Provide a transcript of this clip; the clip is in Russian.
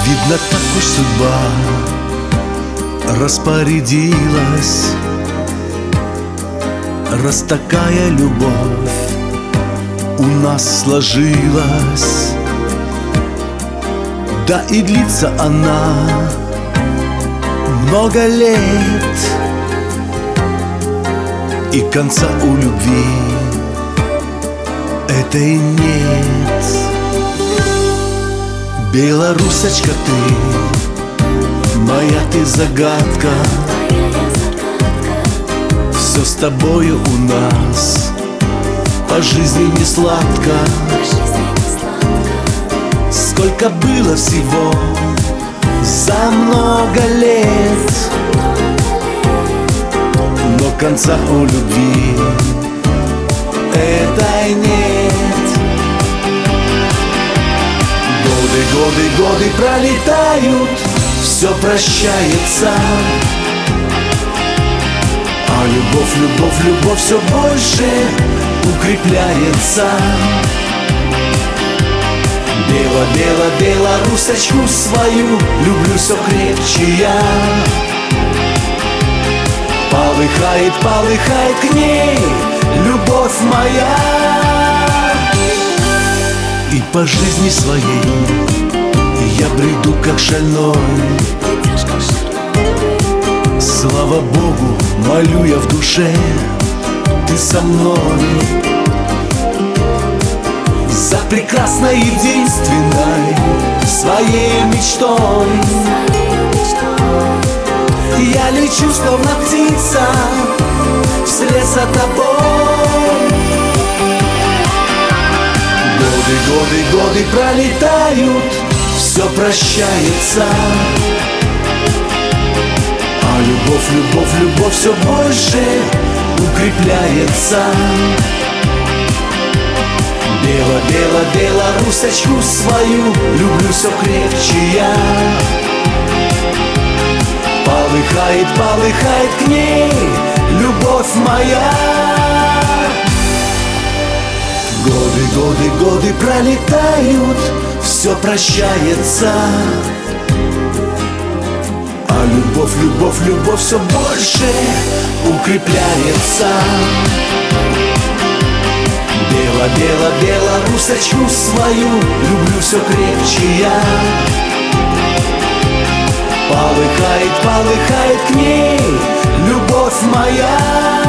Видно, так уж судьба распорядилась, раз такая любовь у нас сложилась. Да и длится она много лет, и конца у любви этой нет. Белорусочка ты, моя ты загадка, все с тобою у нас по жизни не сладко. Сколько было всего за много лет, но конца у любви этой нет. Годы пролетают, все прощается, а любовь все больше укрепляется. Белорусочку свою люблю все крепче я. Полыхает к ней любовь моя. И по жизни своей я бреду как шальной. Слава Богу, молю я в душе, ты со мной. За прекрасной единственной своей мечтой я лечу, словно птица, вслед за тобой. Годы пролетают, все прощается, а любовь все больше укрепляется. Белорусочку свою люблю все крепче я. Полыхает к ней любовь моя. Годы пролетают, все прощается, а любовь все больше укрепляется. Белорусочку свою люблю все крепче я. Полыхает к ней любовь моя.